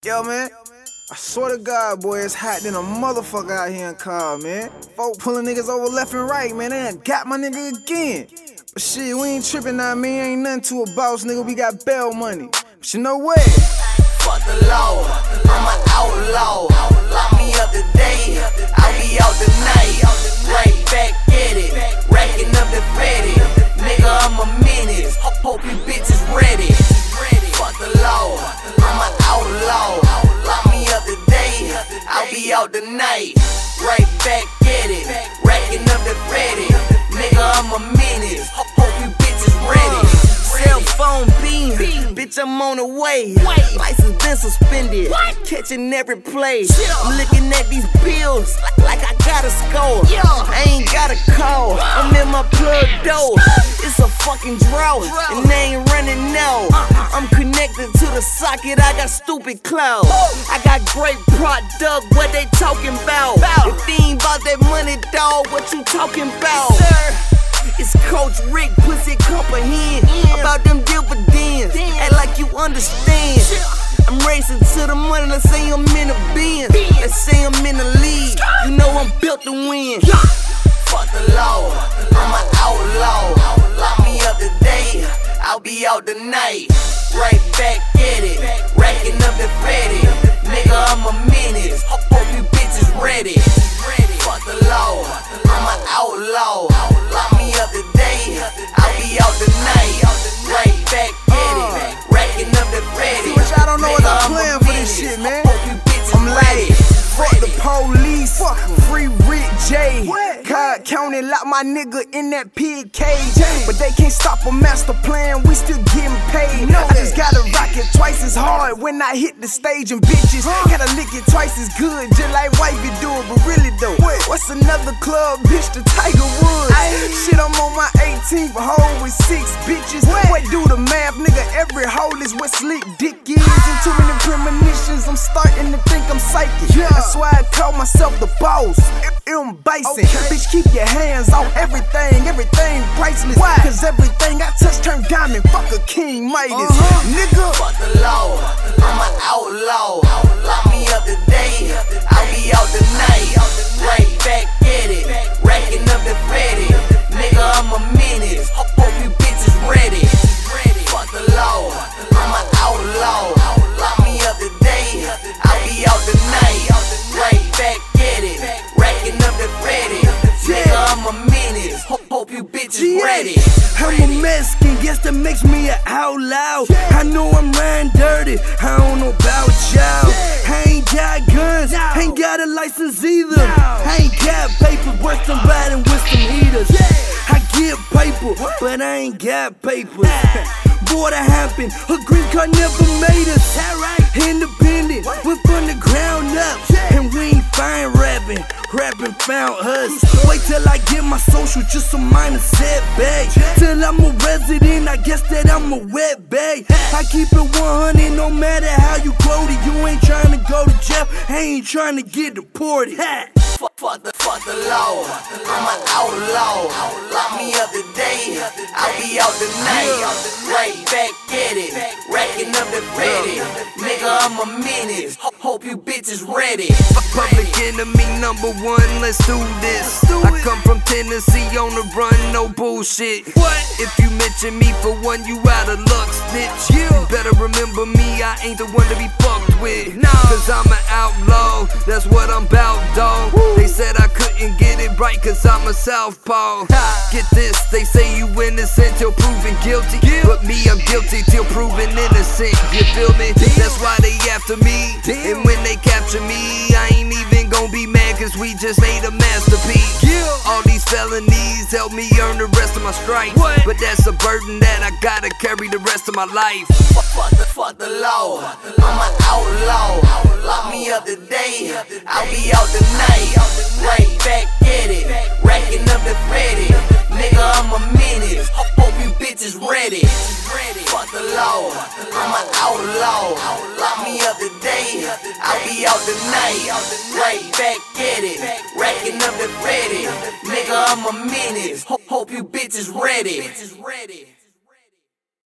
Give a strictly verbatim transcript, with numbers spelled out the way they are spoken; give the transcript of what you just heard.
Yo, man, I swear to God, boy, it's hot than a motherfucker out here in car, man. Folk pulling niggas over left and right, man. They done got my nigga again. But shit, we ain't tripping now, man. Ain't nothing to a boss, nigga. We got bail money. But you know what? Fuck the law, I'm an outlaw. Lock me up today, I'll be out tonight. Right back at it, racking up the fatty. Nigga, I'm a menace, hope you bitches ready. Fuck the law, I'm an outlaw. Lock me up today, I'll be out tonight. Right back at it, racking up the fatty. Nigga, I'm a menace, hope you bitches ready. Cell phone beam, bitch, I'm on the way. License been suspended, catching every play. I'm looking at these bills like I got a score. I ain't got a call, I'm in my plug door. It's a fucking drought, and they ain't running now. I'm connected to the socket, I got stupid clout. I got great product, what they talking about? If they ain't about that money, dawg, what you talking about? It's Coach Rick, pussy comprehend about them dividends. Act like you understand. I'm racing to the money, let's say I'm in a Benz. Let's say I'm in the league, you know I'm built to win. Fuck the law, I'm an outlaw. Lock me up today, I'll be out tonight. Right back at it, racking up the fatty. Nigga, I'm a menace, hope you bitches ready. Fuck the law, I'm an outlaw. Lock me up today, I'll be out tonight. Right back at it, racking up the fatty. Which I don't know what I'm playing for this shit, man. I'm like, fuck the police, free Rick J. Cobb County lock my nigga in that pig cage. But they can't stop a master plan, we still getting paid. I just gotta rock it twice as hard when I hit the stage. And bitches gotta lick it twice as good, just like wifey do it. But really though, what's another club, bitch, the Tiger Woods? Shit, I'm on my eighteenth hole with six bitches. Wait, do the math, nigga, every hole is what slick dick is. And too many premonitions, I'm starting to think I'm psychic. That's why I call myself the boss, M. Bison. Bitch, keep your hands on everything, everything priceless. Why? Cause everything I touch turn diamond, fuck a King Midas. Uh-huh. Nigga, fuck the law, I'm an outlaw. Lock me up today, I'll be out tonight. Right back at it, racking up the fatty. Nigga, I'm a menace, hope you bitches ready. Fuck the law, I'm an outlaw. Lock me up today, I'll be out tonight. Right back at it, racking up the fatty. Nigga, I'm a menace, hope you bitches ready. I'm a Mexican, guess that makes me an outlaw. I know I'm riding dirty, I don't know about y'all. I ain't got guns, ain't got a license either. I ain't got paper, worth some riding with some heaters. I get paper, but I ain't got papers. Boy, that happened, a green card never made us. Independent, we're from the ground up. And we ain't fine rapping, rapping found us. Wait till I get my social, just a minor setback. Till I'm a resident, I guess that I'm a wet bag. I keep it one hundred, no matter how you quote it. You ain't trying to go to jail, I ain't trying to get deported. Fuck, fuck, the, fuck the law, I'm an outlaw. Lock me up today, I'll be out tonight. Right back at it, racking up the fatty. Nigga, I'm a menace, hope you bitches ready. Public enemy number one, let's do this. I come from Tennessee on the run, no bullshit. What? If you mention me for one, you out of luck, snitch. You better remember me, I ain't the one to be fucked with. Cause I'm an outlaw, that's what I'm bout, dawg. They said I couldn't get it right cause I'm a southpaw. Get this, they say you innocent till proven guilty. But me, I'm guilty till proven innocent. You feel me? That's why they after me. And when they capture me, I ain't even gon' be mad cause we just made a masterpiece. All these felonies help me earn the rest of my stripes. But that's a burden that I gotta carry the rest of my life. Fuck, fuck, the, fuck the law, I'm an outlaw. Lock me up today, I'll be out tonight. Right back at it, racking up the fatty. Nigga, I'm a menace, hope you bitches ready. Fuck the law, I'm an outlaw. Lock me up today, I'll be out tonight. Right back at it, racking up the fatty. Nigga, I'm a menace, hope you bitches ready.